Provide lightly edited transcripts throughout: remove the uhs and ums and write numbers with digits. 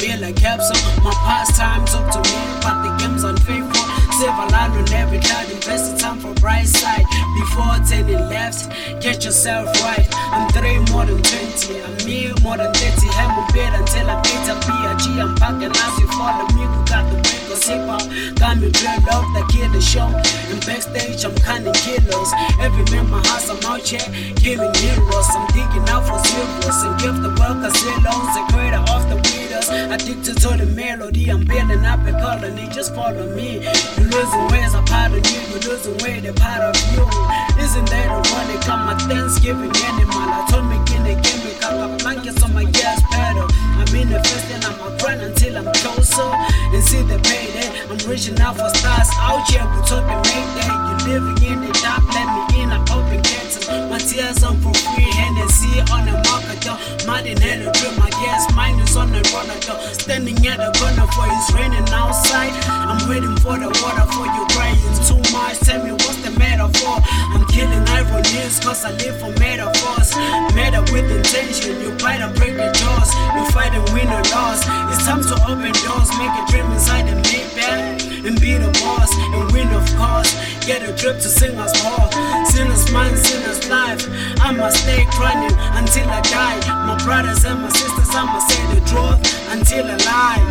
me like capsule. My pastime's up to me, but the game's unfaithful. Silver line on every cloud, invest the time for bright side. Before turning left, get yourself right. I'm 3 more than 20, I'm me more than 30. Have a bed until I get a B.I.G. I'm packing out you follow me, who got the break or zip out. Got me dread off the killer show. And backstage, I'm cunning killers. Every man my house, I'm out here killing heroes. I'm digging out for silvers and give the world a zillows. The creator of the winners, addicted to the melody. I'm building up a colony, just follow me. You losing ways, a part of you. You losing weight, a part of you. Isn't that ironic? I'm a Thanksgiving animal. Atomic in the chemical. Got blankets on my gas pedal. I'm in the first and I'm a grind until I'm closer. And see the payday. I'm reaching out for stars out here. We're talking Mayday. You living in the dark, let me in. I open gates. My tears on for free. Hennessy on the market door. Mad in hell, dream. My gas mine is on the roller door. Standing at the corner for it's raining outside. I'm waiting for the water for you crying too much. Tell me what's the metaphor. I'm killing ironies cause I live for metaphors. Meta with intention. You fight and break the jaws. You fight and win or loss. It's time to open doors. Make a dream inside and make back. And be the boss and win of course. Get a drip to sing us more. Sinners mind, sinners life. I'ma stay grinding until I die. My brothers and my sisters, I'ma say the truth until I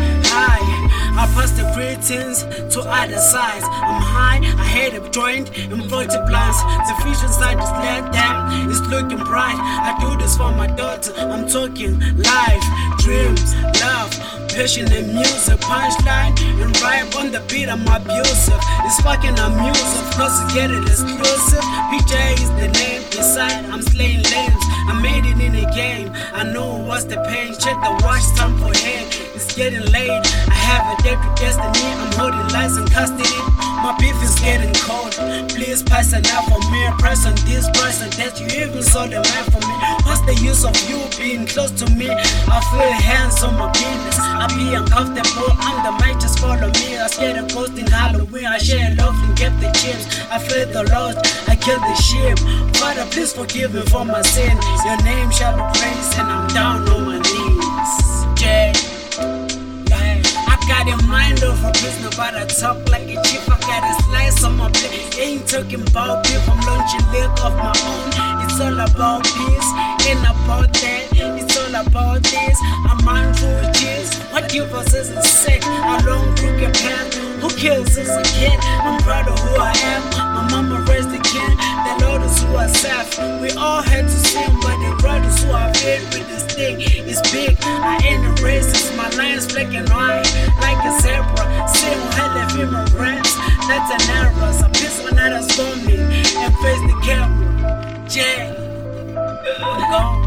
lie. I pass the greetings to other sides. I'm high, I hate a joint, employed to plans. The future side is let down, it's looking bright. I do this for my daughter, I'm talking life, dreams, love, passion and music. Punchline and rhyme on the beat, I'm abusive. It's fucking amusing, cause you get it exclusive. PJ is the name, beside I'm slaying lanes. I made it in the game, I know what's the pain. Check the watch time for head, it's getting late. I have a date with destiny, I'm holding lies in custody. My beef is getting cold, please pass it out for me. Price on this price and that you even sold the man for me. What's the use of you being close to me? I feel hands on my penis, I be uncomfortable, I'm the mic, just follow me. I scared of ghosting Halloween, I share love and get the chips. I feel the lost, I kill the sheep. Father, please forgive me for my sin. Your name shall be praised and I'm down on my knees. Jay, I got a mind of a prisoner, but I talk like a chief. I got a slice on my plate. Ain't talking about beef, I'm launching lick off my own. It's all about peace, ain't about that. It's all about this. I'm on through cheers. What give us is a sick, a long crooked path. Who kills is a kid? I'm proud of who I am. My mama raised a kid. The Lord is who I serve. We all had to sing, but the God is who I feel with this thing. It's big. I ain't a racist. My line's black and white, like a zebra. Sing hell if you're my rats. That's an error. Some piece when I just for me and face the camera. Jay, I'm gone.